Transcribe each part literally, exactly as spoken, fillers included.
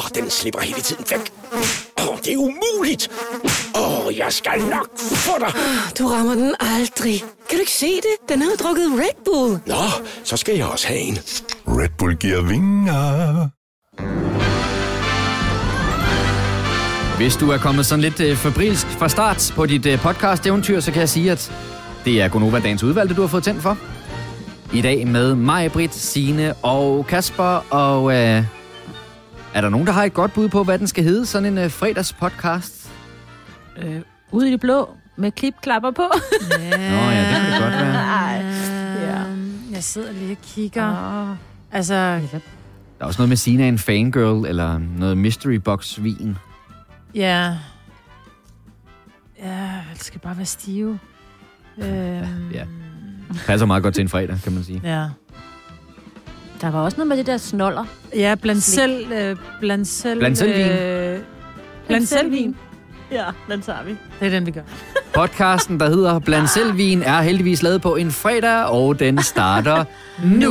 den slipper hele tiden væk. Åh, oh, det er umuligt. Åh, oh, jeg skal nok få dig. Du rammer den aldrig. Kan du ikke se det? Den har jo drukket Red Bull. Nå, så skal jeg også have en. Red Bull giver vinger. Hvis du er kommet sådan lidt øh, febrilsk fra start på dit øh, podcast-eventyr, så kan jeg sige, at det er Gonova Dagens Udvalgte, du har fået tændt for. I dag med mig, Britt, Signe og Kasper. Og øh, er der nogen, der har et godt bud på, hvad den skal hedde? Sådan en øh, fredagspodcast? Øh, ude i det blå med klipklapper på. Ja. Nå ja, det kan det godt være. Ej. Ja. Jeg sidder lige og kigger. Oh. Altså... Der er også noget med Signe er en fangirl, eller noget mystery box-vin. Ja. Ja, det skal bare være stive. Øhm... Ja. Passer meget godt til en fredag, kan man sige. Ja. Der var også noget med det der snoller. Ja, blandt selv... Øh, blandt selv... Blandt selv vin. Øh, blandt selv vin. Ja, den tager vi. Det er den, vi gør. Podcasten, der hedder Blandt selv vin, er heldigvis lavet på en fredag, og den starter nu.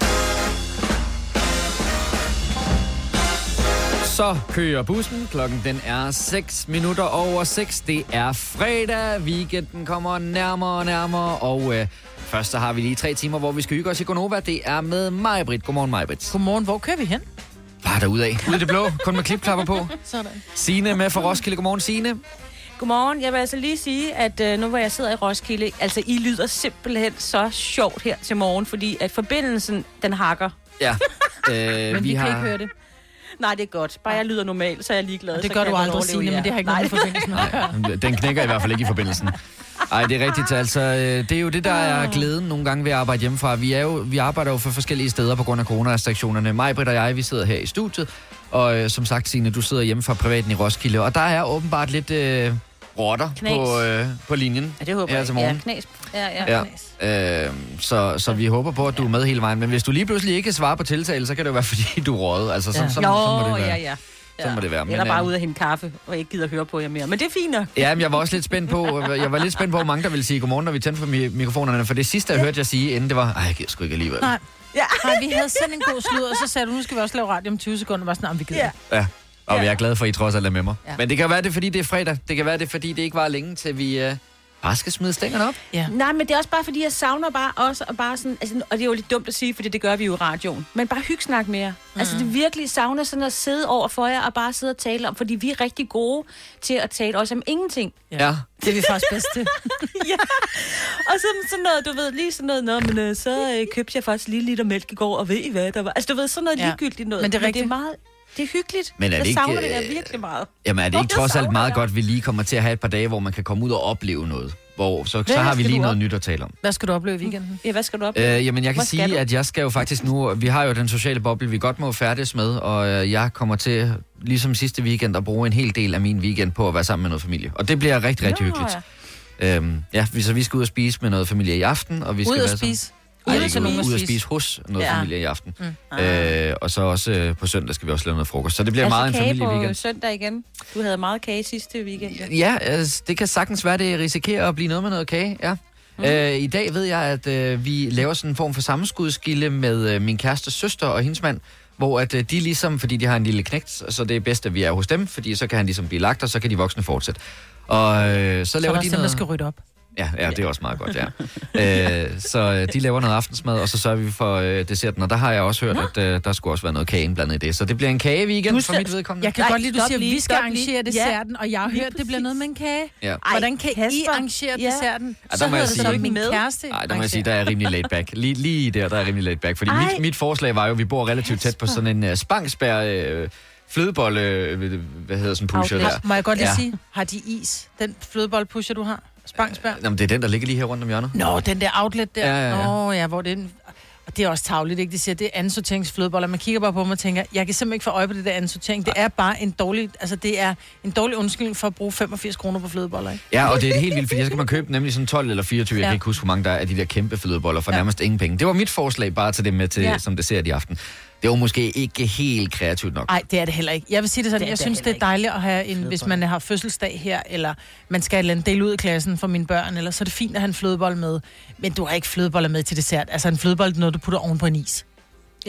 Så kører bussen. Klokken den er seks minutter over seks. Det er fredag. Weekenden kommer nærmere og nærmere. Og øh, først så har vi lige tre timer, hvor vi skal hygge os i Gonova. Det er med mig, Britt. Godmorgen, mig, Britt. Godmorgen. Hvor kører vi hen? Bare derudad. Ude i det blå. Kun med klipklapper på. Sådan. Signe med fra Roskilde. Godmorgen, Signe. Godmorgen. Jeg vil altså lige sige, at øh, nu hvor jeg sidder i Roskilde, altså I lyder simpelthen så sjovt her til morgen, fordi at forbindelsen, den hakker. Ja. Øh, Men vi, vi har... kan ikke høre det. Nej, det er godt. Bare jeg lyder normalt, så er jeg ligeglad. Og det så gør kan du jeg aldrig, godt overleve, Signe, ja. men det har ikke noget med forbindelsen at gøre. Nej, den knækker i hvert fald ikke i forbindelsen. Ej, det er rigtigt. Altså, det er jo det, der er glæden nogle gange ved at arbejde hjemmefra. Vi, er jo, vi arbejder jo for forskellige steder på grund af coronarestriktionerne. Mig, Britt og jeg, vi sidder her i studiet. Og øh, som sagt, Signe, du sidder hjemme fra privaten i Roskilde. Og der er åbenbart lidt øh, rotter på, øh, på linjen. Ja, det håber her til jeg. morgen. Ja, knas. Ja, ja, ja. knas. Øh, så, så vi håber på, at du er med hele vejen. Men hvis du lige pludselig ikke svarer på tiltale, så kan det jo være, fordi du er røget. Altså, så, Ja. så, så, Jo, så må det være. ja, ja. Så må det være. Men, eller bare øh, ude at hente kaffe, og ikke gider høre på jer mere. Men det er fint nok. Ja, men jeg var også lidt spændt på, jeg var lidt spændt på, hvor mange der ville sige godmorgen, når vi tændte for mi- mikrofonerne. For det sidste, jeg hørte jer sige, inden det var, ej, jeg gider sgu ikke alligevel. Nej. Ja. Nej, vi havde sendt en god slud, og så sagde du, nu skal vi også lave radio om tyve sekunder. Var sådan, om vi gider. Ja. Ja, og ja. Jeg er glad for, at I trods alt er med mig. Ja. Men det kan være det, fordi det er fredag. Det kan være det, fordi det ikke var længe, til vi øh, bare skal smide stængerne op. Ja. Nej, men det er også bare, fordi jeg savner bare også, og bare sådan, altså, og det er jo lidt dumt at sige, fordi det gør vi jo i radioen, men bare hyggesnak mere. Mm. Altså, det virkelig savner sådan at sidde over for jer og bare sidde og tale om, fordi vi er rigtig gode til at tale også om ingenting. Ja. ja. Det er vi faktisk bedst til. Ja, og så sådan noget, du ved, lige sådan noget, nå, men øh, så øh, købte jeg faktisk lige liter mælk i går, og ved I hvad, der var, altså du ved, sådan noget Ja. ligegyldigt noget. Men det er rigtigt. Men det er meget, det er hyggeligt. Men er det jeg ikke, savner det øh, der virkelig meget. Jamen er det Åh, ikke jeg trods alt savner meget jer. godt, at vi lige kommer til at have et par dage, hvor man kan komme ud og opleve noget? Hvor, så, så Hvad har vi skal lige du noget op? nyt at tale om. Hvad skal du opleve i weekenden? Ja, hvad skal du op? Øh, jamen, jeg kan Hvor skal sige, du? at jeg skal jo faktisk nu... Vi har jo den sociale boble, vi godt må færdes med, og øh, jeg kommer til, ligesom sidste weekend, at bruge en hel del af min weekend på at være sammen med noget familie. Og det bliver rigtig, rigtig Nå, hyggeligt. Ja. Øhm, ja, så vi skal ud og spise med noget familie i aften, og vi skal Ud at være sammen- spise. Ej, Ude ikke til nogen ud, at ud at spise. spise hos noget Ja. familie i aften. Mm. Øh, og så også øh, på søndag skal vi også lave noget frokost. Så det bliver Altså meget en kage familieweekend. på søndag igen. Du havde meget kage sidste weekend. Ja. Ja, altså, det kan sagtens være, det risikerer at blive noget med noget kage, ja. Mm. Øh, I dag ved jeg, at øh, vi laver sådan en form for sammenskudskilde med øh, min kærestes søster og hendes mand, hvor at øh, de ligesom, fordi de har en lille knægt, så det er bedst, at vi er hos dem, fordi så kan han ligesom blive lagt, og så kan de voksne fortsætte. Og øh, så Så er laver der de også dem, der noget... skal rydde op. Ja, ja, det er også meget godt, ja. øh, så øh, de laver noget aftensmad, og så sørger vi for øh, desserten, og der har jeg også hørt, Nå. at øh, der skulle også være noget kage indblandet i det. Så det bliver en kageweekend Du for skal- mit vedkommende. Jeg kan Nej, godt lide, du stop siger, at lige, vi skal stop lige. arrangere desserten, og jeg har lige hørt, det bliver noget med en kage. Ja. Hvordan kan I Kasper. arrangere Ja. desserten? der Så må jeg hedder det sige- så, min Med. kæreste Nej, der må jeg sige, der er rimelig laid back. Lige, lige der, der er rimelig laid back. Fordi Ej. mit, mit forslag var jo, at vi bor relativt tæt på sådan en uh, spangsbær... Uh, flødebolle, uh, hvad hedder sådan en pusher der. Må jeg godt lige Ja. sige, har de is? Den flødeboldpusher, du har? Spangsbær? Jamen, det er den, der ligger lige her rundt om hjørnet. Nå, den der outlet der. Ja, ja, ja. Nå, ja, hvor det er... Og det er også tavligt, ikke? De siger, det er andensorteringsflødeboller. Man kigger bare på mig og tænker, jeg kan simpelthen ikke få øje på det der andensortering. Det er bare en dårlig... Altså, det er en dårlig undskyldning for at bruge femogfirs kroner på flødeboller, ikke? Ja, og det er helt vildt, fordi så kan man købe nemlig sådan tolv eller fireogtyve, jeg Ja. kan ikke huske, hvor mange der er af de der kæmpe flødeboller for Ja. nærmest ingen penge. Det var mit forslag bare til det med til, Ja. ja. som dessert i aften. Det var måske ikke helt kreativt nok. Nej, det er det heller ikke. Jeg vil sige det sådan, Det er jeg det synes, heller det er dejligt at have en, hvis man har fødselsdag her, eller man skal et eller andet dele ud i klassen for mine børn, eller så er det fint at have en flødebold med. Men du har ikke flødeboller med til dessert. Altså en flødebold er noget, du putter oven på en is. Ja.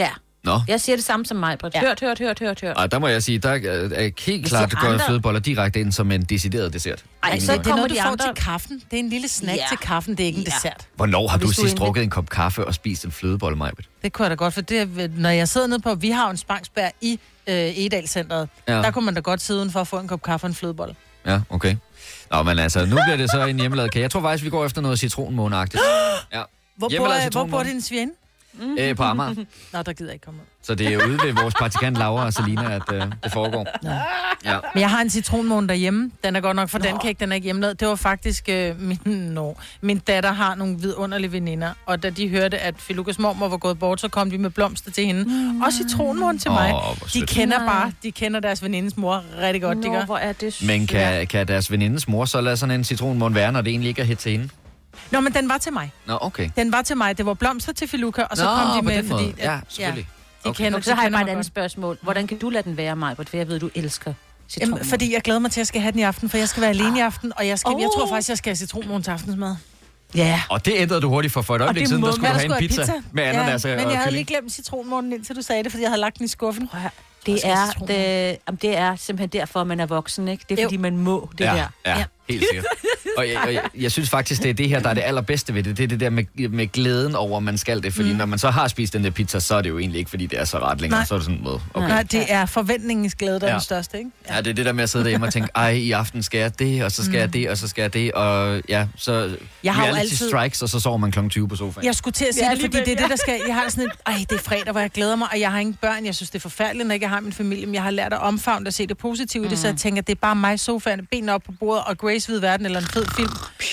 Nå. Jeg siger det samme som mig, Britt. Hørt, hørt, hørt, hørt, hørt. Og der må jeg sige, der er helt klart, det går andre... flødeboller direkte ind som en decideret dessert. Ej, så det er kommer noget, du de får andre... til kaffen. Det er en lille snack Ja. til kaffen, det er ikke en Ja. dessert. Hvornår har Og du hvis du sidst egentlig- drukket en kop kaffe og spist en flødebolle, Majbet? Det kunne jeg da godt, for det, når jeg sidder nede på, vi har jo en Spangsbær i øh, Egedalscenteret. Ja. Der kunne man da godt sidde uden for at få en kop kaffe og en flødebolle. Ja, okay. Nå, men altså, nu bliver det så en hjemmelavet kage. Jeg tror faktisk, vi går efter noget citronmåneagtigt. Ja. Hvor Hjemmelavet bor, hvor bor citronmåne. din svigerinde? Øh, på Amager. Nå, der gider jeg ikke komme ud. Så det er ude ved vores praktikant Laura og Selina, at øh, det foregår. Ja. Men jeg har en citronmåne derhjemme. Den er godt nok for den kan ikke, den er ikke hjemmelavet. Det var faktisk øh, min, no. min datter har nogle vidunderlige veninder, og da de hørte, at Filukas mormor var gået bort, så kom de med blomster til hende. Mm. Og citronmåne til Åh, mig. hvor De sødt. kender Nej. bare, de kender deres venindes mor rigtig godt. De Nå, gør. hvor er det Men sødt. kan, kan deres venindes mor så lade sådan en citronmåne være, når det egentlig ikke er hit til hende? Nå, men den var til mig. Nå, okay. Den var til mig. Det var blomster til Filuka, og så Nå, kom de på med, den fordi... måde. Ja, selvfølgelig. De Okay. kender, Nå, så har jeg kender bare et mig andet godt. spørgsmål. Hvordan kan du lade den være, Majbert? For jeg ved, du elsker citron. Jamen, fordi jeg glæder mig til, at jeg skal have den i aften, for jeg skal være alene i aften, og jeg, skal, Oh. jeg tror faktisk, jeg skal have citronmåne til aftensmad. Ja. Og det ændrede du hurtigt for for et øjeblik siden, der skulle du have en pizza, med ananas ja, og men jeg havde kylling. lige glemt citronmånen, indtil du sagde det, fordi jeg havde lagt den i skuffen. Prøv at høre. Det skal er, citron. det, jamen, det er simpelthen derfor, at man er voksen, ikke? Det er, Jo. fordi man må det ja, der. Ja, Ja. helt sikkert. Og jeg, og jeg, jeg synes faktisk, det er det her, der er det allerbedste ved det. Det er det der med, med glæden over, at man skal det. Fordi mm. når man så har spist den der pizza, så er det jo egentlig ikke, fordi det er så ret længere. Nej. Så er det sådan noget. Okay. Nej, det er forventningens glæde, der er Ja. den største, ikke? Ja, det er det der med at sidde derhjemme og tænke, ej, i aften skal jeg det, og så skal mm. jeg det, og så skal jeg det, og ja, så Jeg har jo reality altid- strikes, og så sover man klokken tyve på sofaen. Jeg skulle til at sige Ja, det, fordi alligevel, det er ja. det, der skal... Jeg har sådan et... Ej, det er fredag, hvor jeg glæder mig, og jeg har ingen børn. Jeg synes, det er forfærdeligt, når jeg ikke har min familie. Men jeg har lært at omfavne og se det positive i det, så jeg tænker, det er bare mig, sofaen, benene op på bordet, og Grace ved verden, eller en fed film.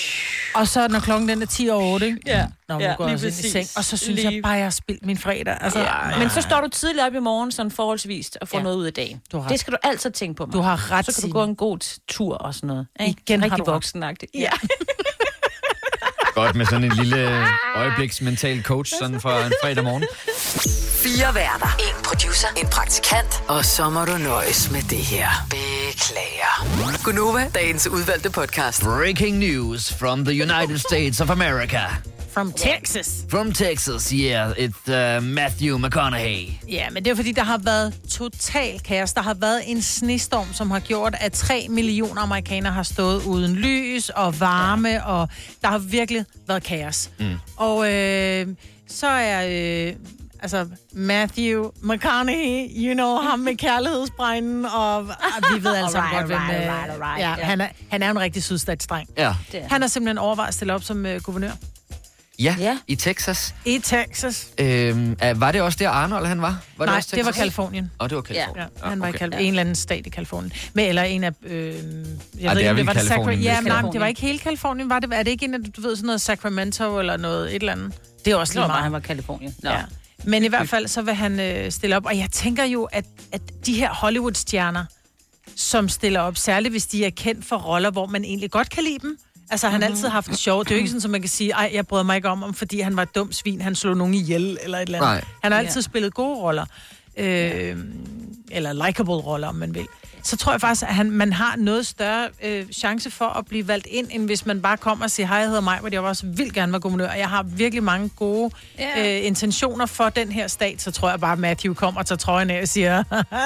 Og så når klokken den er ti over otte, ikke? Ja. Nå, nu Ja, går jeg lige også ind i præcis. seng. Og så synes Lige- jeg bare, jeg har spildt min fredag. Altså, Ja. Men så står du tidligt op i morgen, sådan forholdsvist, og får Ja. noget ud af dagen. Du har ret. Det skal du altid tænke på, mig. Du har ret, Så kan du Signe. gå en god t- tur og sådan noget. Ikke? Igen har Rigtig du ret. voksenagtigt. Ja. Godt med sådan en lille øjebliks mental coach, sådan fra en fredag morgen. Fire værter. En producer. En praktikant. Og så må du nøjes med det her. Beklager. Gunova, dagens udvalgte podcast. Breaking news from the United States of America. From Texas. From Texas, yeah, it's uh, Matthew McConaughey. Ja, men det er fordi, der har været total kaos. Der har været en snestorm, som har gjort, at tre millioner amerikanere har stået uden lys og varme, ja. Og der har virkelig været kaos. Mm. Og øh, så er... Øh, altså, Matthew McConaughey, you know, ham med kærlighedsbrænden, og ah, vi ved alle sammen Alright, godt, hvem... alright, øh, alright, alright, ja, ja. han er, han er en rigtig sydstatsdreng. Ja. Det er. Han har simpelthen overvejet at stille op som øh, guvernør Ja, Ja. i Texas. i Texas. Øhm, uh, var det også der Arnold, han var? var Nej, også det var Texas? Kalifornien. Åh, oh, det var Kalifornien. Ja, han var i okay. Kalif- en eller anden stat i Kalifornien. Men, eller en af... Øh, jeg det ved er ikke, vel var det Californien, Sacra- Ja, hvis men nej, Californien. det var ikke hele Kalifornien, var det? Er det ikke en af, du ved, sådan noget Sacramento eller noget, et eller andet? Det er også Det lige var bare, meget. han var i Kalifornien. Nå. Ja. Men i hvert fald, så vil han øh, stille op. Og jeg tænker jo, at, at de her Hollywood-stjerner, som stiller op, særligt hvis de er kendt for roller, hvor man egentlig godt kan lide dem. Altså, han har altid haft det sjovt. Det er jo ikke sådan, som man kan sige, ej, jeg bryder mig ikke om ham, fordi han var et dumt svin, han slog nogen ihjel, eller et eller andet. Nej. Han har altid spillet gode roller. Øh, eller likable roller, om man vil. Så tror jeg faktisk, at han, man har noget større øh, chance for at blive valgt ind, end hvis man bare kommer og siger, hej, jeg hedder mig, hvor jeg også vil gerne være guvernør, og jeg har virkelig mange gode Ja. øh, intentioner for den her stat, så tror jeg bare, at Matthew kommer og tager trøjen af og siger,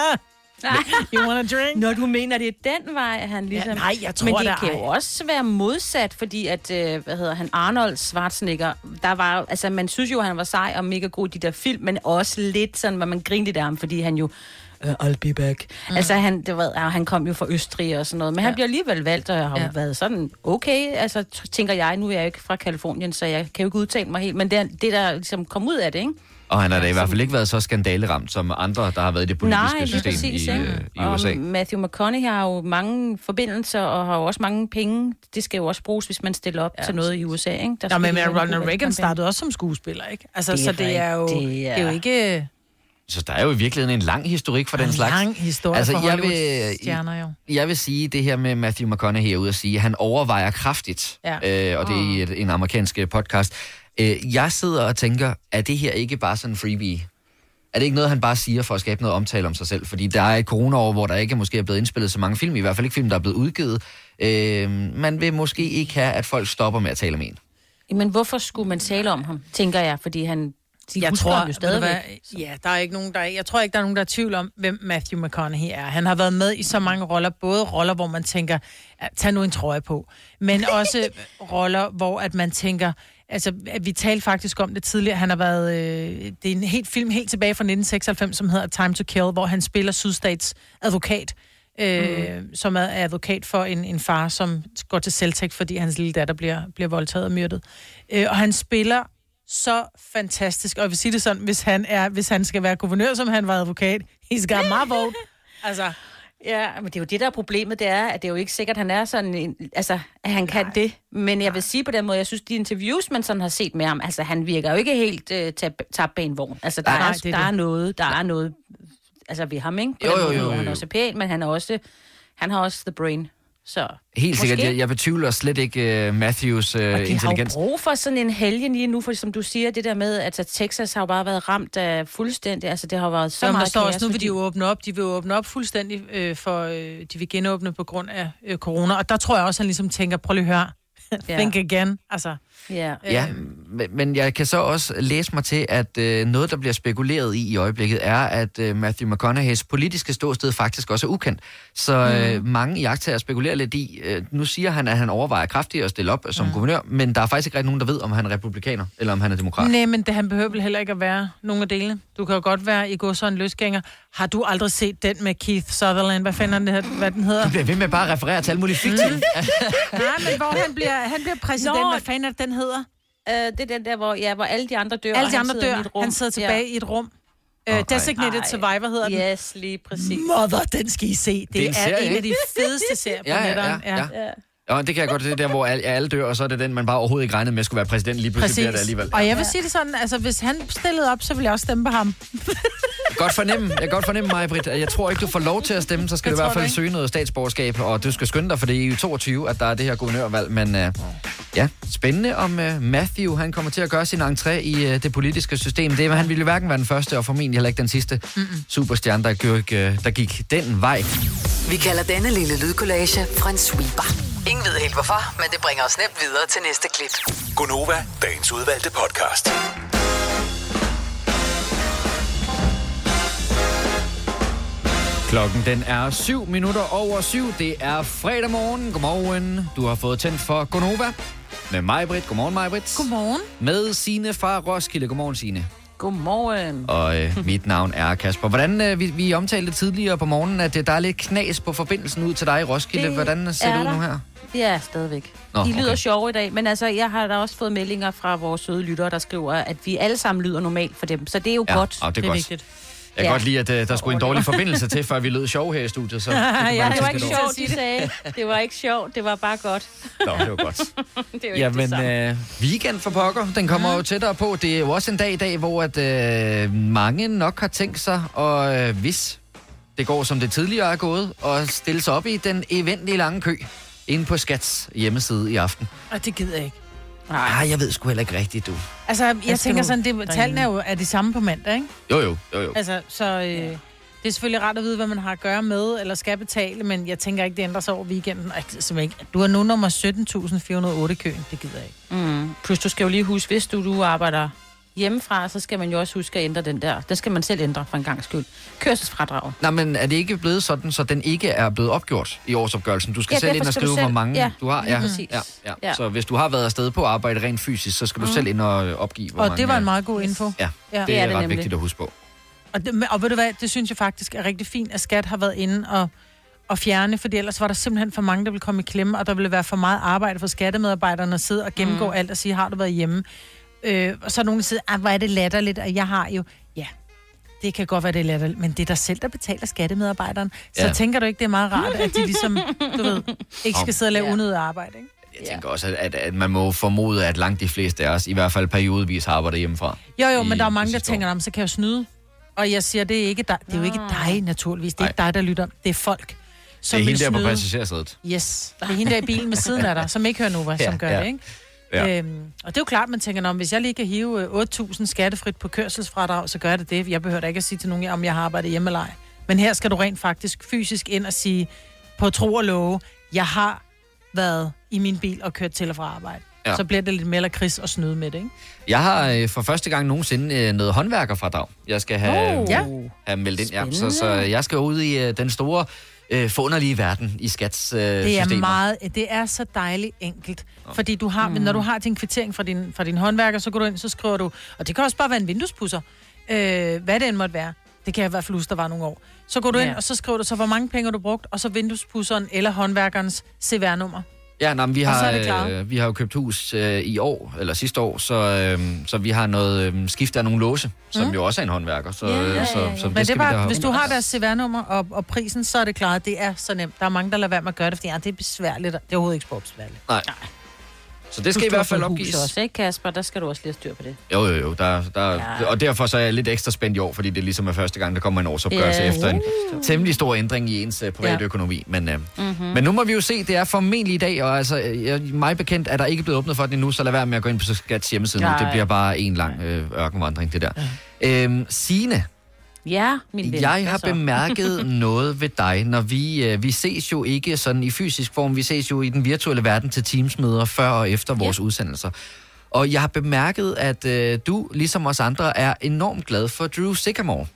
you want a drink? Når du mener, det er den vej, han ligesom... Ja, nej, jeg tror, Men det der kan er- jo også være modsat, fordi at, øh, hvad hedder han, Arnold Schwarzenegger, der var jo- altså man synes jo, han var sej og mega god i de der film, men også lidt sådan, hvor man grinede lidt af ham, fordi han jo, uh, I'll be back. Mm. Altså han, det var, ja, han kom jo fra Østrig og sådan noget, men ja. Han bliver alligevel valgt, og har ja. Ja. været sådan, okay, altså t- tænker jeg, nu er jeg jo ikke fra Kalifornien, så jeg kan jo ikke udtale mig helt, men det er det, der ligesom kom ud af det, ikke? Og han har da i hvert fald ikke været så skandaleramt som andre, der har været i det politiske Nej, lige system præcis, i, ikke? øh, i U S A. Og Matthew McConaughey har jo mange forbindelser og har jo også mange penge. Det skal jo også bruges, hvis man stiller op ja. til noget i U S A, ikke? Der Nå, skal men lige være en Ronald god Reagan valgkampagne. startede også som skuespiller, ikke? Altså, Det er så det er jo, rigtigt, det er ja. jo ikke Så der er jo i virkeligheden en lang historik for den en slags. lang historie Altså, for jeg vil- Hollywood-stjerner, jo. Jeg vil sige det her med Matthew McConaughey herude at sige, at han overvejer kraftigt, Ja. øh, og det er i et, en amerikansk øh, podcast. Øh, jeg sidder og tænker, er det her ikke bare sådan en freebie? Er det ikke noget, han bare siger for at skabe noget omtale om sig selv? Fordi der er et coronaår, hvor der ikke måske er blevet indspillet så mange film, i hvert fald ikke film, der er blevet udgivet. Øh, man vil måske ikke have, at folk stopper med at tale om en. Men hvorfor skulle man tale om ham, tænker jeg, fordi han... De jeg husker tror, ham jo stadigvæk. hvad, ja, der er ikke nogen, der er, jeg tror ikke, der er nogen, der er i tvivl om, hvem Matthew McConaughey er. Han har været med i så mange roller, både roller, hvor man tænker, tag nu en trøje på, men også roller, hvor at man tænker, altså, vi talte faktisk om det tidligere, han har været, øh, det er en helt film helt tilbage fra nitten seksoghalvfems, som hedder Time to Kill, hvor han spiller Sydstats advokat, øh, mm. som er advokat for en, en far, som går til selvtægt, fordi hans lille datter bliver, bliver voldtaget og myrdet. Øh, og han spiller så fantastisk, og jeg vil sige det sådan, hvis han, er, hvis han skal være guvernør, som han var advokat, he's got my vote. Altså... Ja, men det er jo det, der er problemet, det er, at det er jo ikke sikkert, at han er sådan en, altså, at han kan Nej. det. Men jeg vil sige på den måde, jeg synes, de interviews, man sådan har set med ham, altså, han virker jo ikke helt uh, tabt bag en vogn. Altså, der, Nej, er, der det. er noget, der er noget, altså, ved ham, ikke? På jo, jo, jo, jo. Han er også pæn, men han er også, han har også the brain. Så, helt sikkert. Jeg, jeg betvivler slet ikke uh, Matthews uh, intelligens. Og de har jo brug for sådan en helgen lige nu, for som du siger, det der med, at Texas har jo bare været ramt af fuldstændig, altså det har været så, så meget. Der står også, nu vil de jo åbne op, de vil åbne op fuldstændig, øh, for øh, de vil genåbne på grund af øh, corona, og der tror jeg også, han ligesom tænker, prøv lige at høre, yeah. think again, altså. Yeah. Øh. Ja, men jeg kan så også læse mig til, at øh, noget, der bliver spekuleret i i øjeblikket, er, at øh, Matthew McConaughey's politiske ståsted faktisk også er ukendt. Så øh, mm. mange iagttagere spekulerer lidt i, øh, nu siger han, at han overvejer kraftigt at stille op som mm. guvernør, men der er faktisk ikke rigtig nogen, der ved, om han er republikaner, eller om han er demokrat. Nej, men det, han behøver vel heller ikke at være nogen af delene. Du kan jo godt være i går sådan en løsgænger. Har du aldrig set den med Keith Sutherland? Hvad fanden det, hvad den hedder? Du bliver ved med bare at referere til alle mulige fiktive. Mm. Nej, men hvor han bliver, han bliver præsident. Nå. Hvad fanden er det, den hedder? Uh, det er den der, hvor, ja, hvor alle de andre dør. Alle de andre dør. Han sidder tilbage ja. i et rum. Uh, okay. Designated Ej. Survivor hedder den. Yes, lige præcis. Mother, den skal I se. Det, det er, en, serie, er en af de fedeste serier på ja, netteren. Ja, ja, ja. Ja, det kan jeg godt, det er der, hvor alle, alle dør, og så er det den, man bare overhovedet ikke regnede med, at skulle være præsident, lige pludselig bliver det alligevel. Og jeg vil sige det sådan, altså hvis han stillede op, så ville jeg også stemme på ham. Godt fornemme, jeg kan godt fornemme mig, Britt. Jeg tror ikke, du får lov til at stemme, så skal jeg du i hvert fald søge noget statsborgerskab, og du skal skynde dig, for det er i toogtyve, at der er det her guvernørvalg. Men uh, ja, spændende om uh, Matthew, han kommer til at gøre sin entré i uh, det politiske system. Det, han ville jo hverken være den første, og formentlig heller ikke den sidste Mm-mm. superstjerne, der gik, uh, der gik den vej. Vi kalder denne lille lydkollage en sweeper. Ingen ved helt hvorfor, men det bringer os nemt videre til næste klip. Gonova, dagens udvalgte podcast. Klokken den er syv minutter over syv. Det er fredag morgen. Godmorgen. Du har fået tændt for Gonova med mig, Britt. Godmorgen, mig, Britt. Godmorgen. Med Signe fra Roskilde. Godmorgen, Signe. Godmorgen. Og øh, mit navn er Kasper. Hvordan, øh, vi, vi omtalte tidligere på morgenen, at øh, der er lidt knas på forbindelsen ud til dig i Roskilde. Det Hvordan ser det ud nu her? Ja, stadigvæk. Nå, de lyder okay. sjove i dag, men altså, jeg har da også fået meldinger fra vores søde lyttere, der skriver, at vi alle sammen lyder normalt for dem. Så det er jo ja, godt. Ja, det er, det er godt. vigtigt. Jeg kan ja. godt lide, at uh, der skulle en dårlig forbindelse til, før vi lød sjove her i studiet. Så det, ja, det var ikke sjovt, de sagde. Det var ikke sjovt, det var bare godt. Nå, det var godt. Det er jo ja, ikke men det uh, weekend for pokker, den kommer mm. jo tættere på. Det er jo også en dag i dag, hvor at, uh, mange nok har tænkt sig, og uh, hvis det går som det tidligere er gået, og stille sig op i den eventlige lange kø inde på Skats hjemmeside i aften. Og det gider jeg ikke. Nej, jeg ved sgu heller ikke rigtigt, du. Altså, jeg, jeg tænker sådan, det, tallene er jo er de samme på mandag, ikke? Jo, jo, jo, jo. Altså, så øh, ja. det er selvfølgelig rart at vide, hvad man har at gøre med, eller skal betale, men jeg tænker ikke, det ændrer sig over weekenden. Altså, ikke. Du er nu nummer sytten tusind fire hundrede og otte i køen, det gider jeg ikke. Mm. Plus, du skal jo lige huske, hvis du, du arbejder hjemmefra, så skal man jo også huske at ændre den der. Den skal man selv ændre for en gang skyld. Kørselsfradrag. Nej, men er det ikke blevet sådan, så den ikke er blevet opgjort i årsopgørelsen? Du skal ja, selv ind og skrive, selv... hvor mange ja, du har. Ja, ja, ja, ja. Så hvis du har været afsted på arbejde rent fysisk, så skal du mm. selv ind og opgive, hvor og mange... det var en meget god info. Ja, ja. det, det er, er det ret nemlig. vigtigt at huske på. Og, det, og ved du hvad, det synes jeg faktisk er rigtig fint, at Skat har været inde og, og fjerne, fordi ellers var der simpelthen for mange, der ville komme i klemme, og der ville være for meget arbejde for skattemedarbejderne at sidde og gennemgå mm. alt og sige, har du været hjemme? Øh, og så er nogen, der siger, ah, hvor er det latterligt, og jeg har jo, ja, det kan godt være, det er latterligt, men det er dig selv, der betaler skattemedarbejderen. Så ja. tænker du ikke, det er meget rart, at de ligesom, du ved, ikke skal sidde og lave ja. unødigt arbejde, ikke? Jeg tænker også, at, at, at man må formode, at langt de fleste af os, i hvert fald periodevis, arbejder hjemmefra. Jo, jo, men der er mange, der tænker, om så kan jeg jo snyde. Og jeg siger, det er, ikke dig, det er jo ikke dig, naturligvis. Det er ikke dig, der lytter. Det er folk, som det er vil hende der snyde. på passagersædet. Yes, det er hende der i bilen med siden af dig, som ikke hører Nova, ja, som gør ja. det, ikke? Ja. Øhm, og det er jo klart, man tænker, om hvis jeg lige kan hive otte tusind skattefrit på kørselsfradrag, så gør jeg det det. Jeg behøver da ikke at sige til nogen, om jeg har arbejdet hjemme eller ej. Men her skal du rent faktisk fysisk ind og sige, på tro og love, jeg har været i min bil og kørt til og fra arbejde. Ja. Så bliver det lidt mere lakrids og snyde med det, ikke? Jeg har øh, for første gang nogensinde øh, noget håndværkerfradrag. Jeg skal have, Oh. Ja. have meldt ind. Ja, så, så jeg skal ud i øh, den store, øh, forunderlige verden i skats øh, Det er systemer. meget, det er så dejligt enkelt. Fordi du har, mm. når du har din kvittering fra din, fra din håndværker, så går du ind, så skriver du, og det kan også bare være en vinduespusser, øh, hvad det end måtte være. Det kan jeg i hvert fald huske, der var nogle år. Så går du ind, Ja. og så skriver du så, hvor mange penge har du brugt, og så vinduespusseren eller håndværkerens C V R-nummer. Ja, nej, men vi Og så har, er det klaret. øh, vi har jo købt hus øh, i år, eller sidste år, så, øh, så vi har noget øh, skift af nogle låse, som mm. jo også er en håndværker. Så, Ja, ja, ja, ja. så, så, så Men det det er skal vi bare, da hvis have. du har deres C V R-nummer og, og prisen, så er det klaret. Det er så nemt. Der er mange, der lader være med at gøre det, fordi ja, det er besværligt. Det er overhovedet ikke sportsbesværligt. Nej. Så det skal i hvert fald opgives. Også, ikke, Kasper? Der skal du også lige have styr på det. Jo, jo, jo. Der, der, Ja. Og derfor så er jeg lidt ekstra spændt i år, fordi det ligesom er første gang, der kommer en årsopgørelse Ja. efter en temmelig stor ændring i ens uh, private Ja. økonomi. Men, uh, Mhm. mm-hmm. men nu må vi jo se, det er formentlig i dag, og altså, jeg, mig bekendt er der ikke blevet åbnet for det endnu, så lad være med at gå ind på Skats hjemmeside nu. Nej. Det bliver bare en lang øh, ørkenvandring, det der. Ja. Øhm, Signe, Ja, min ven. jeg Hvad har så? bemærket noget ved dig, når vi, øh, vi ses jo ikke sådan i fysisk form, vi ses jo i den virtuelle verden til Teams-møder før og efter vores Ja. udsendelser. Og jeg har bemærket, at øh, du, ligesom os andre, er enormt glad for Drew Sycamore.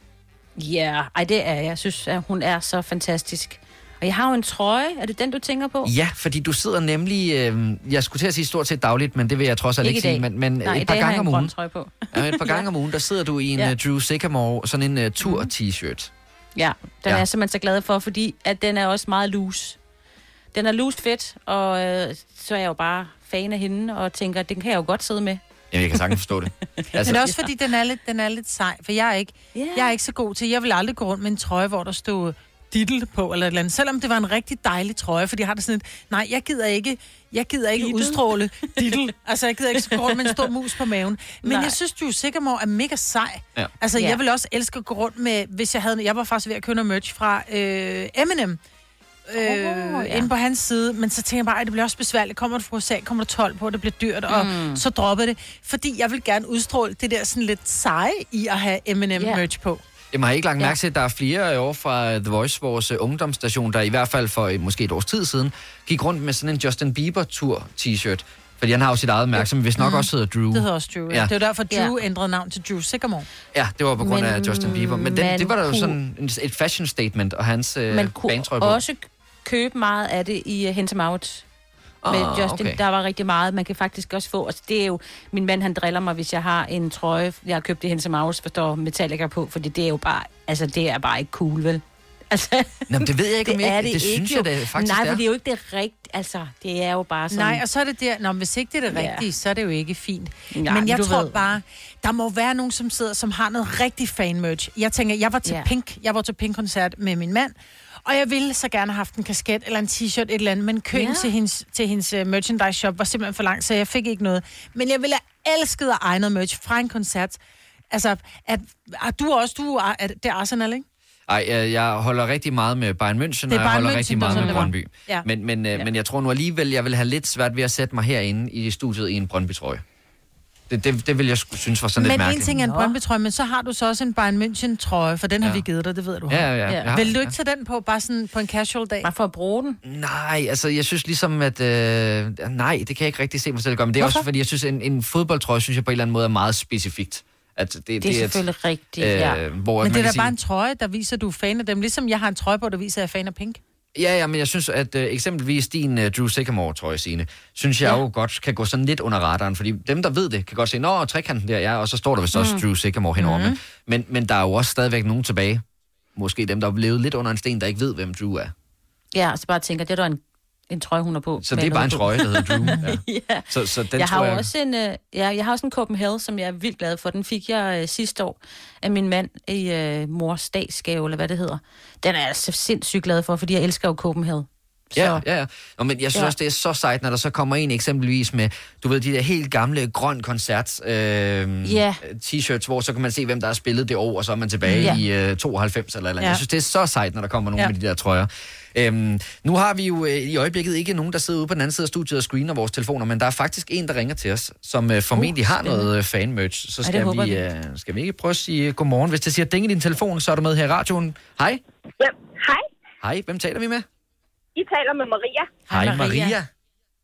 Ja, ej, det er jeg. Jeg synes, at hun er så fantastisk. Og jeg har jo en trøje. Er det den, du tænker på? Ja, fordi du sidder nemlig, øh, jeg skulle til at sige stort set dagligt, men det vil jeg trods alt ikke, Ikke i sige, dag. men, men Nej, i et par dag har gange jeg om en grøn ugen. trøje på. Ja, et par gange om ugen, der sidder du i en Ja. ja. Drew Sycamore, sådan en uh, tur-t-shirt. Ja, den Ja. er jeg simpelthen så glad for, fordi at den er også meget loose. Den er loose fedt, og øh, så er jeg jo bare fan af hende, og tænker, den kan jeg jo godt sidde med. Jamen, jeg kan sagtens forstå det. Altså, men det er også fordi, den er lidt, den er lidt sej, for jeg er, ikke, Ja. jeg er ikke så god til, jeg vil aldrig gå rundt med en trøje, hvor der stod dittel på, eller et eller andet, selvom det var en rigtig dejlig trøje, fordi jeg har det sådan et, nej, jeg gider ikke, jeg gider ikke Dittel? udstråle dittel, altså jeg gider ikke gå rundt med en stor mus på maven, men Nej. jeg synes, Drew Sycamore er mega sej. Ja. Altså, Ja. jeg vil også elske at gå rundt med, hvis jeg havde, jeg var faktisk ved at købe noget merch fra øh, Eminem, Øh, oh, ja. ja. inde på hans side, men så tænker jeg bare, at det bliver også besværligt. Kommer du fra U S A, kommer der tolv på, det bliver dyrt, og mm. så dropper det. Fordi jeg vil gerne udstråle det der sådan lidt seje i at have Eminem Ja. merch på. Jamen, har I ikke lagt Ja. mærke til, at der er flere år fra The Voice, vores uh, ungdomsstation, der i hvert fald for uh, måske et års tid siden, gik rundt med sådan en Justin Bieber-tur-t-shirt. Fordi han har jo sit eget mærke, som vist nok også hedder Drew. Det hedder også Drew. Ja. Ja. Det er jo derfor, Drew Ja. ændrede navn til Drew Sycamore. Ja, det var på grund Men af Justin Bieber. Men den, man det var da jo kunne- sådan en- et fashion statement, og hans uh, Man kunne banetrøje på. også købe meget af det i uh, Hense Maut. Med Ah, Justin, okay. der var rigtig meget. Man kan faktisk også få, altså det er jo, min mand han driller mig, hvis jeg har en trøje, jeg har købt i Hense Maut, der står Metallica på, fordi det er jo bare, altså det er bare ikke cool, vel? Altså, Nå, men det ved jeg ikke, om det jeg er ikke. det, Det ikke, synes jo. jeg da faktisk Nej, er. for det er jo ikke det rigtige, altså det er jo bare sådan. Nej, og så er det der, nå, men hvis ikke det er det Ja. rigtige, så er det jo ikke fint. Nej, men men jeg du tror ved. bare, der må være nogen, som sidder, som har noget rigtig fan-merch. Jeg tænker, jeg var til Ja. Pink, jeg var til Pink-koncert med min mand, og jeg ville så gerne have haft en kasket eller en t-shirt, et eller andet, men køen Ja. til hendes, til hendes uh, merchandise-shop var simpelthen for lang, så jeg fik ikke noget. Men jeg ville have elsket at eje noget merch fra en koncert. Altså, at, at du også, du er, det er Arsenal, ikke? Ej, jeg, jeg holder rigtig meget med Bayern München, og jeg Bayern holder München, rigtig det var meget sådan, med det var. Brøndby. Ja. Men, men, ja. men jeg tror nu alligevel, jeg vil have lidt svært ved at sætte mig herinde i studiet i en Brøndby-trøje. Det, det, det vil jeg sgu synes var sådan lidt Men en mærkeligt. ting er en Nå. Brøndby-trøje, men så har du så også en Bayern München-trøje, for den har Ja. vi givet dig, det ved du. har. Ja, ja, ja. Ja. ja. Vil du ikke tage den på, bare sådan på en casual dag? Bare for at bruge den. Nej, altså jeg synes ligesom, at... Øh, nej, det kan jeg ikke rigtig se mig selv gøre. Men det er Hvorfor? også fordi, jeg synes, en, en fodboldtrøje, synes jeg på en eller anden måde er meget specifikt. At det, det, Det er et, selvfølgelig rigtigt, ja. øh, hvor Men man det er da kan bare en trøje, der viser, at du er fan af dem. Ligesom jeg har en trøje på, der viser, at jeg er fan af Pink. Ja, ja, men jeg synes, at øh, eksempelvis din øh, Drew Sycamore-trøje, Signe, synes jeg Ja. jo godt kan gå sådan lidt under radaren, fordi dem, der ved det, kan godt se, nå, trekanten der, ja, og så står der vist også Mm. Drew Sycamore henover Mhm. med. Men, men der er jo også stadigvæk nogen tilbage, måske dem, der har levet lidt under en sten, der ikke ved, hvem Drew er. Ja, og så bare tænker, det er der en, en trøje, hun er på. Så med det er bare en noget på. trøje, der hedder Drew. Ja. Ja. Så, så den Jeg tror har jo jeg... også en, øh, ja, jeg har også en Copenhagen, som jeg er vildt glad for. Den fik jeg øh, sidste år af min mand i øh, mors dagsgave, eller hvad det hedder. Den er jeg så sindssygt glad for, fordi jeg elsker jo Copenhagen. Så, Ja, ja, ja. Nå, men jeg synes Ja. også, det er så sejt, når der så kommer en eksempelvis med, du ved, de der helt gamle grøn koncert øh, Ja. t-shirts, hvor så kan man se, hvem der har spillet det år, og så er man tilbage Ja. i øh, tooghalvfems eller eller andet. Ja. Jeg synes, det er så sejt, når der kommer nogen Ja. med de der trøjer. Øhm, nu har vi jo øh, i øjeblikket ikke nogen, der sidder ude på den anden side af studiet og screener vores telefoner, men der er faktisk en, der ringer til os, som øh, formentlig har spændende. noget øh, fan-merch. Så det skal, håber vi, vi. øh, skal vi ikke prøve at sige godmorgen? Hvis det siger ding i din telefon, så er du med her i radioen. Hej. Ja, hej. Hej, hvem taler vi med? I taler med Maria. Hej, Hej, Maria. Maria.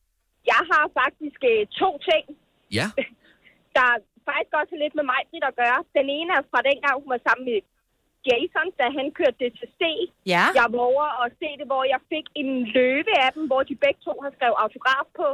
Jeg har faktisk øh, to ting, Ja. der faktisk også har lidt med mig at gøre. Den ene er fra dengang, hun var sammen med Jason, da han kørte det til C. Ja. Jeg var over og se det, hvor jeg fik en løve af dem, hvor de begge to har skrevet autograf på.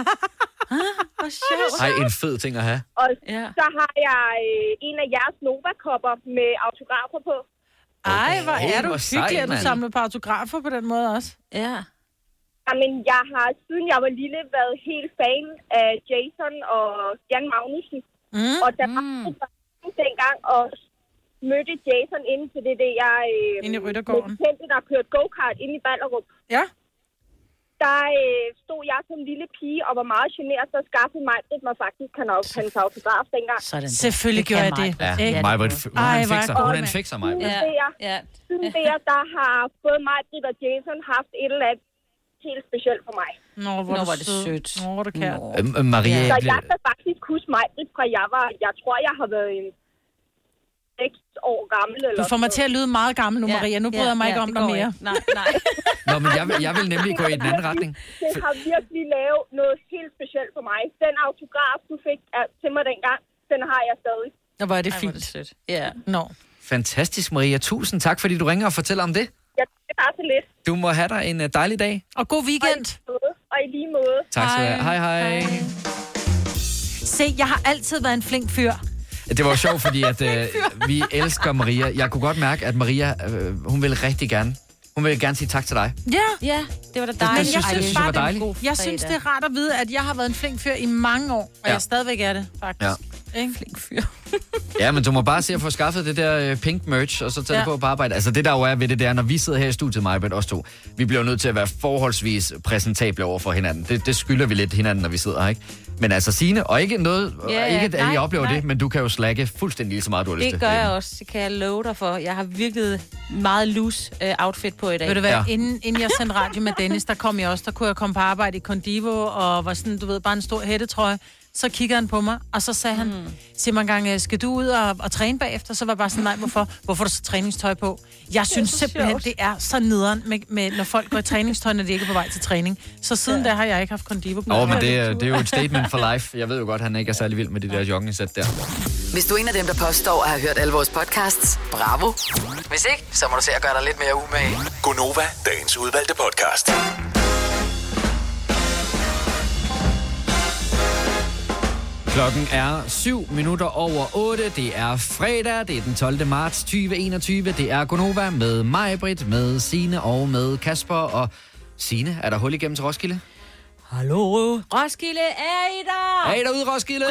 Hvor sjovt. Ej, en fed ting at have. Og Ja. så har jeg øh, en af jeres Nova-kopper med autografer på. Ej, hvor Okay, er du hvor hyggelig, sej, at du mand. samler på autografer på den måde også. Ja. Jamen, jeg har siden jeg var lille været helt fan af Jason og Jan Magnussen. Mm. Og der var mm. dengang og mødte Jason inde til det der... Øh, Inde i Ryttergården. med kendte, der kørte go-kart inde i Ballerup. Ja. Der øh, stod jeg som lille pige og var meget generet, så skaffede mig det mig faktisk han af hans autograf dengang. Sådan der. Selvfølgelig Det gjorde kan jeg det. Ja, Ikke? mig, hun Ej, er en hvor er fikser. jeg Hun god, er en mand. fikser, mig. Siden Ja. der, Ja. siden der, der har både mig, Britt og Jason haft et eller andet helt specielt for mig. Nå, hvor Nå, er hvor du er det sød. sødt. Nå, hvor er du kært. Øhm, øh, Maria, Så jeg jeg bliver... kan faktisk huske mig, fra jeg var, jeg tror, jeg har været en seks år gammel. Eller Du får mig til at lyde meget gammel nu, Ja, Maria. Nu ja, bryder jeg mig ja, ikke om det dig går mere. ikke. Nej, nej. Nå, men jeg vil, jeg vil nemlig gå i den anden retning. Det har virkelig lavet noget helt specielt for mig. Den autograf, du fik til mig dengang, den har jeg stadig. Nå, hvor er det Ej, hvor er det fint. sødt. Ja. Nå. Fantastisk, Maria. Tusind tak, fordi du ringer og fortæller om det. Jeg er bare så lidt. Du må have dig en uh, dejlig dag. Og god weekend. Og i lige måde. Tak skal du have. Hej, hej. Se, jeg har altid været en flink fyr. Det var jo sjovt, fordi at, øh, vi elsker Maria. Jeg kunne godt mærke, at Maria, øh, hun vil rigtig gerne. Hun vil gerne sige tak til dig. Ja. Ja, det var da det dejligt. synes jeg- Ej, synes det jeg var en dejligt. god Jeg synes, fredag. det er rart at vide, at jeg har været en flink fyr i mange år. Og Ja. jeg stadigvæk er det, faktisk. Ja. Ikke? Flink fyr. Ja, men du må bare se at få skaffet det der øh, pink merch, og så tage Ja. det på på arbejde. Altså det der jo er ved det der, når vi sidder her i studiet, mig og os to, vi bliver jo nødt til at være forholdsvis præsentable over for hinanden. Det, det skylder vi lidt hinanden, når vi sidder her, ikke? Men altså Signe, og ikke noget, Ja, ja, ja. ikke at Nej, I oplever nej. det, men du kan jo slække fuldstændig lige så meget, du har lyst til. Det gør jeg også, det kan jeg love dig for. Jeg har virkelig meget loose uh, outfit på i dag. Ved du hvad, Ja. ja. inden, inden jeg sendte radio med Dennis, der kom jeg også, der kunne jeg komme på arbejde i Condivo, og var sådan, du ved, bare en stor hættetrøje. Så kigger han på mig, og så sagde han, mm. siger man gang, skal du ud og, og træne bagefter? Så var jeg bare sådan, nej, hvorfor? Hvorfor har du så træningstøj på? Jeg synes simpelthen, sjovt. det er så nederen, med, med, når folk går i træningstøj, når de ikke er på vej til træning. Så siden ja. da har jeg ikke haft Condivo på. Åh, oh, men det, er- det er jo et statement for life. Jeg ved jo godt, at han ikke er særlig vild med de der joggingsæt der. Hvis du er en af dem, der påstår at have hørt alle vores podcasts, bravo. Hvis ikke, så må du se at gøre dig lidt mere umage. Gonova, dagens udvalgte podcast. Klokken er syv minutter over otte. Det er fredag. Det er den tolvte marts tyve enogtyve. Det er Gonova med mig, Britt, med Signe og med Kasper. Og Signe, er der hul igennem til Roskilde? Hallo, Roskilde, er I der? Hey derude, Roskilde!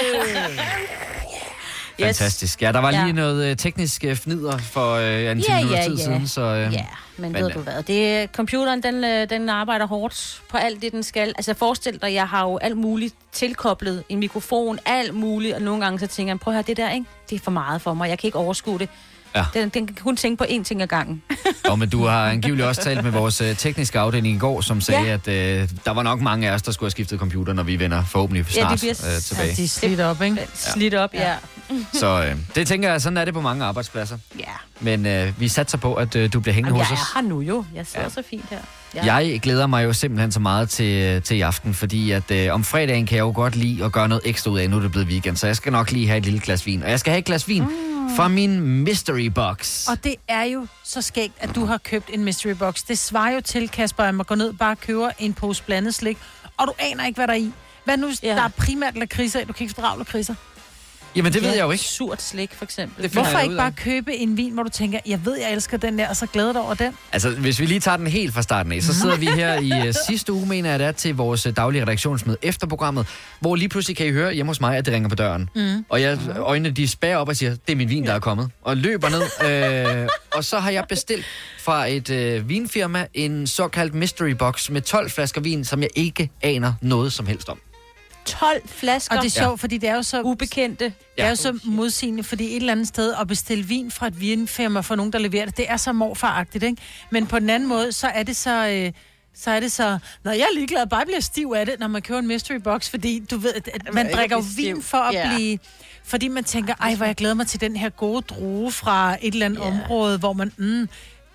Yes. Fantastisk. Ja, der var lige Ja. noget øh, teknisk øh, fnider for øh, en ti Ja, minutter ja, tid ja. siden. Så, øh, Ja, men, men, ved øh, du hvad, det, computeren den, øh, den arbejder hårdt på alt det, den skal. Altså forestil dig, jeg har jo alt muligt tilkoblet, en mikrofon, alt muligt, og nogle gange så tænker jeg, prøv at høre det der, ikke? Det er for meget for mig, jeg kan ikke overskue det. Ja. Den, den kan kun tænke på én ting ad gangen. Og men du har angiveligt også talt med vores øh, tekniske afdeling i går, som sagde, ja. at øh, der var nok mange af os, der skulle have skiftet computer, når vi vender forhåbentlig Ja, snart det bliver øh, tilbage. Ja, de er slidt op, ikke? Slidt op, ja. Så øh, det tænker jeg, sådan er det på mange arbejdspladser. Ja. Men øh, vi satser på, at øh, du bliver hængende Jamen, hos jeg os. er her nu jo. Jeg sidder Ja. ja. så fint her. Ja. Jeg glæder mig jo simpelthen så meget til, til i aften, fordi at øh, om fredagen kan jeg jo godt lide at gøre noget ekstra ud af, nu er det blevet weekend, så jeg skal nok lige have et lille glas vin. Og jeg skal have et glas vin mm. fra min mystery box. Og det er jo så skægt, at du har købt en mystery box. Det svarer jo til, Kasper, at man går ned og bare køber en pose blandet slik, og du aner ikke, hvad der er i. Hvad nu, Ja. der er primært lakridser i? Du kan ikke fordrage lakridser. Jamen det ved Ja, jeg jo ikke. Surt slik, for eksempel. Det finder Hvorfor jeg ikke ud bare af. købe en vin, hvor du tænker, jeg ved, jeg elsker den der, og så glæder dig over den? Altså, hvis vi lige tager den helt fra starten af, så sidder vi her i uh, sidste uge, mener jeg det er, til vores uh, daglige redaktionsmøde efter programmet, hvor lige pludselig kan I høre hjemme hos mig, at det ringer på døren. Mm. Og jeg, øjnene de spærer op og siger, det er min vin, der er kommet. Og løber ned. øh, og så har jeg bestilt fra et øh, vinfirma en såkaldt mystery box med tolv flasker vin, som jeg ikke aner noget som helst om. tolv flasker. Og det er sjovt, fordi det er jo så... Ubekendte. Det er jo så modsigende, fordi et eller andet sted at bestille vin fra et vinfirma for nogen, der leverer det, det er så morfaragtigt, ikke? Men på den anden måde, så er det så... Øh, så er det så... Når jeg er ligeglad, bare bliver stiv af det, når man køber en mystery box, fordi du ved, at, at man ikke drikker jo blive vin stiv. for at Ja. blive... Fordi man tænker, ej, hvor jeg glæder mig til den her gode drue fra et eller andet Ja. område, hvor man... Mm,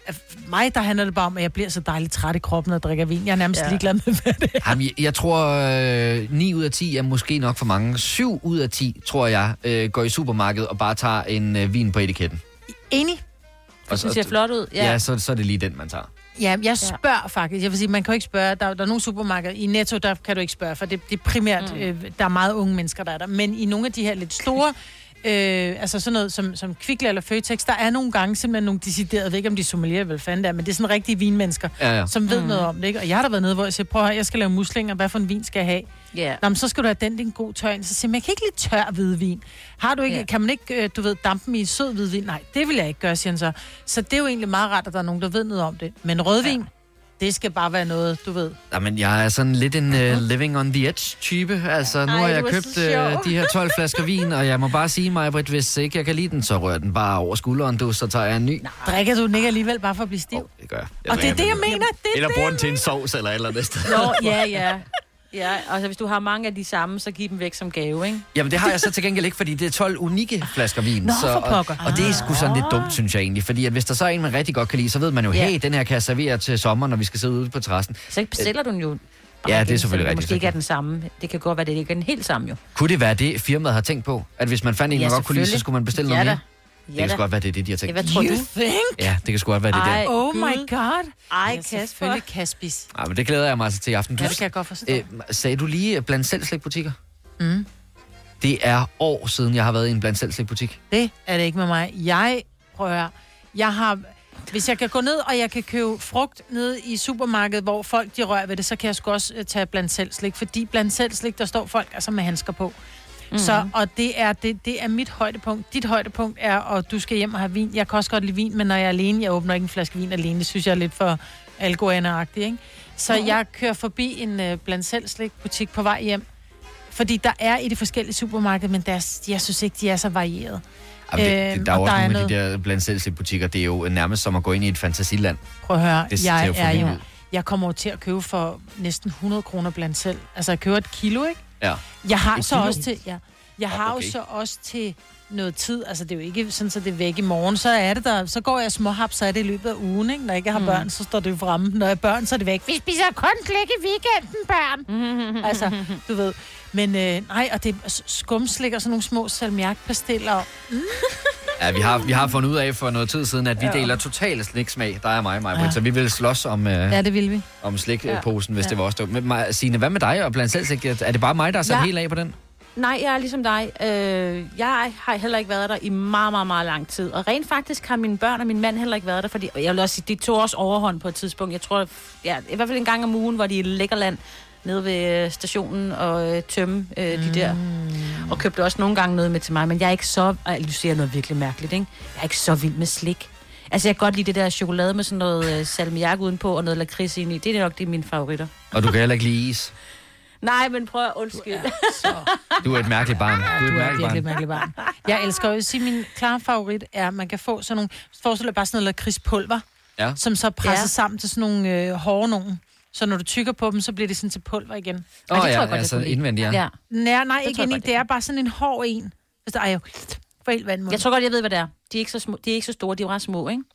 mig, der handler det bare om, at jeg bliver så dejligt træt i kroppen, når jeg drikker vin. Jeg er nærmest ja. ligeglad med, hvad det er. Jamen, jeg, jeg tror, øh, ni ud af ti er måske nok for mange. syv ud af ti, tror jeg, øh, går i supermarkedet og bare tager en øh, vin på etiketten. Enig. Og så ser flot ud. Ja, ja så, så er det lige den, man tager. Ja, jeg spørger faktisk. Jeg vil sige, man kan jo ikke spørge. Der, der er nogle supermarkeder. I Netto, der kan du ikke spørge, for det, det er primært, mm. øh, der er meget unge mennesker, der er der. Men i nogle af de her lidt store, øh, altså sådan noget som, som Kvickly eller Føtex, der er nogle gange simpelthen nogle deciderede, jeg ved ikke om de sommelier vel fanden der, men det er sådan rigtige vinmennesker, ja, ja. som ved mm. noget om det, ikke? Og jeg har da været nede, hvor jeg siger, prøv at høre, jeg skal lave muslinger, hvad for en vin skal jeg have? Yeah. Nå, men så skal du have den, det er en god tør ind. Så siger man, jeg kan ikke lide tør hvidvin. Har du ikke, yeah. Kan man ikke, du ved, dampe dem i sød hvidvin? Nej, det vil jeg ikke gøre, siger han så. Så det er jo egentlig meget rart, at der er nogen, der ved noget om det. Men rødvin, ja. det skal bare være noget, du ved. Jamen, jeg er sådan lidt en uh, living on the edge-type. Altså, nu Ej, har jeg købt uh, de her tolv flasker vin, og jeg må bare sige mig, Britt, hvis ikke jeg kan lide den, så rører den bare over skulderen, du, så tager jeg en ny. Nej. Drikker du den ikke alligevel bare for at blive stiv? Oh, det gør jeg. jeg og det er det, jeg mener. Det eller det, bruger den til en sovs eller et eller andet sted. Nå, ja, ja. Ja, altså hvis du har mange af de samme, så giv dem væk som gave, ikke? Jamen det har jeg så til gengæld ikke, fordi det er tolv unikke flasker vin. Nå, så, og, og, og det er sgu sådan lidt dumt, synes jeg egentlig. Fordi at hvis der så er en, man rigtig godt kan lide, så ved man jo, yeah. hey, den her kan jeg servere til sommer, når vi skal sidde ude på terrassen. Så bestiller du den jo. Ja, det er selvfølgelig rigtigt. Måske ikke er den samme. Det kan godt være, det ikke er den helt samme jo. Kunne det være det, firmaet har tænkt på? At hvis man fandt en, man ja, godt kunne lide, så skulle man bestille ja, noget mere? Ja, det kan sgu godt være, det er det, de har tænkt. Hvad tror you du? Think? Ja, det kan sgu godt være, det er det. Oh my god. Ej, Kasper. Selvfølgelig Kaspis. Nej, men det glæder jeg mig altså til i aften. Du, ja, det kan jeg godt forstå. Øh, sagde du lige blandt selv slikbutikker? Mm. Det er år siden, jeg har været i en blandt selv slikbutik. Det er det ikke med mig. Jeg, prøv at høre, jeg har... Hvis jeg kan gå ned, og jeg kan købe frugt ned i supermarkedet, hvor folk de rører ved det, så kan jeg sgu også tage blandt selv slik. Fordi blandt selv slik, der står folk altså med handsker på. Mm-hmm. Så, og det er, det, det er mit højdepunkt. Dit højdepunkt er, at du skal hjem og have vin. Jeg kan også godt lide vin, men når jeg er alene, jeg åbner ikke en flaske vin alene. Det synes jeg er lidt for algoaner-agtigt, ikke? Så mm-hmm. jeg kører forbi en uh, blandt selv slik butik på vej hjem. Fordi der er i de forskellige supermarkeder, men der, jeg synes ikke, de er så varieret. Jamen, det, det, der er også der nogle af de der blandt selv slik butikker, det er jo nærmest som at gå ind i et fantasiland. Prøv at høre, det, jeg er jo... Jeg kommer jo til at købe for næsten hundrede kroner blandt selv. Altså, jeg køber et kilo, ikke? Ja. Jeg har så også til... Ja, jeg har okay. jo så også til noget tid, altså det er jo ikke sådan, så det er væk i morgen, så er det der, så går jeg småhap, så er det i løbet af ugen, ikke? Når jeg ikke har mm. børn, så står det jo fremme. Når jeg har børn, så er det væk. Vi spiser kun slik i weekenden, børn! Mm. Altså, du ved. Men øh, nej, og det er skumslik og sådan nogle små salmiakpastiller. Mm. Ja, vi har, vi har fundet ud af for noget tid siden, at vi ja. deler totalt sliksmag. Der er mig og mig, ja. Så vi vil slås om, øh, ja, det vil vi. om slikposen, ja. hvis ja. det var også. Men Signe, hvad med dig og blandt selv slik? Er det bare mig, der er sat ja. helt af på den? Nej, jeg er ligesom dig. Øh, jeg har heller ikke været der i meget, meget, meget lang tid. Og rent faktisk har mine børn og min mand heller ikke været der, fordi jeg vil også sige, de tog også overhånd på et tidspunkt. Jeg tror, ja, i hvert fald en gang om ugen, hvor de i Lækkerland nede ved stationen og øh, tømme øh, de der. Og købte også nogle gange noget med til mig, men jeg er ikke så... Øh, du siger noget virkelig mærkeligt, ikke? Jeg er ikke så vild med slik. Altså, jeg kan godt lide det der chokolade med sådan noget øh, salmiak udenpå og noget lakrids ind i. Det er nok det er mine favoritter. Og du kan heller ikke lide is? Nej, men prøv at undskylde. Så... Du er et mærkeligt barn. Du er et mærkeligt barn. mærkeligt barn. Jeg elsker at sige, min klare favorit er, at man kan få sådan nogle... Forestil dig bare sådan noget lakridspulver, ja. som så presser ja. sammen til sådan nogle øh, hårde nogen. Så når du tykker på dem, så bliver det sådan til pulver igen. Åh oh, ja, altså indvendigt, ja. ja. Nej, nej, ikke indvendigt. Det er bare sådan en hård en. Hvis der er jo for helt vandmål. Jeg tror godt, jeg ved, hvad det er. De er ikke så, små, de er ikke så store, de er ret små, ikke?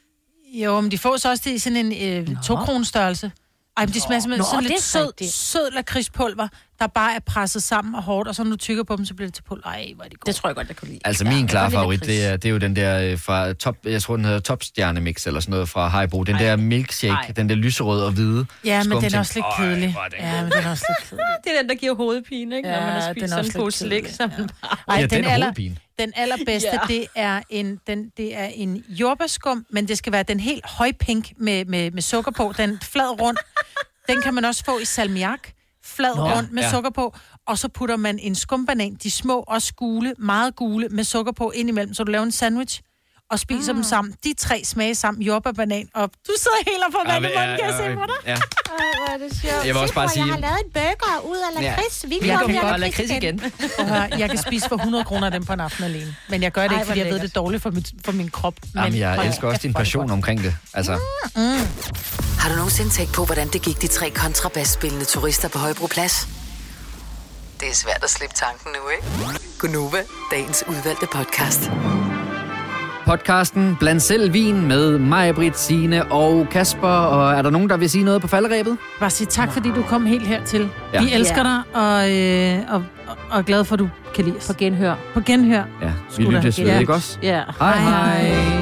Jo, men de får så også det i sådan en øh, to-kronestørrelse. Ej, men de smager simpelthen sådan lidt sød, sød lakridspulver, der bare er presset sammen og hårdt, og så når du tykker på dem, så bliver det til pulver. Ej, hvor er det godt. Det tror jeg godt, jeg kunne lide. Altså min ja, klare favorit, det er, det er jo den der fra top, jeg tror den hedder Topstjernemix eller sådan noget fra Haribo. Den Ej. der milkshake, Ej. den der lyserøde og hvide. Ja, men den er også lidt kedelig. Ja, men den er også lidt kedelig. Det er den, der giver hovedpine, ikke? Ja, når man har spist sådan en pose slik. Ja. Ej, ja, den, den aller, hovedpine. Den allerbedste, ja. det er en, den, det er en jordbærskum, men det skal være den helt højpink med, med, med sukker på. Den flad rundt. Den kan man også få i salmiak, flad Nå, rundt med ja. sukker på, og så putter man en skumbanan, de små, også gule, meget gule, med sukker på indimellem, så du laver en sandwich, og spiser mm. dem sammen. De tre smage sammen, jordbærbanan, og du sidder helt og får vand i munden, kan jeg se på dig? Ja. Ej, hvor er det sjovt. Jeg vil også bare sige... Jeg har lavet en burger ud af lakrids. Vi kan komme og lakrids igen. igen. Jeg kan spise for hundrede kroner af dem på en aften alene. Men jeg gør det Ej, ikke, fordi jeg ved, det er dårligt for, mit, for min krop. Men Jamen, jeg elsker også din passion omkring det. Altså. Mm. Mm. Har du nogensinde tænkt på, hvordan det gik de tre kontrabasspillende turister på Højbroplads? Det er svært at slippe tanken nu, ikke? Gunova, dagens udvalgte podcast. Podcasten Bland selv vin med mig, Britt, Signe og Kasper. Og er der nogen, der vil sige noget på falderebet? Bare sige tak, fordi du kom helt hertil. Ja. Vi elsker Ja. dig, og, øh, og, og er glade for, at du kan lide os. På genhør. På genhør. Ja, vi Skulle lyttes da- ved, Ja. ikke også? Ja. Hej hej.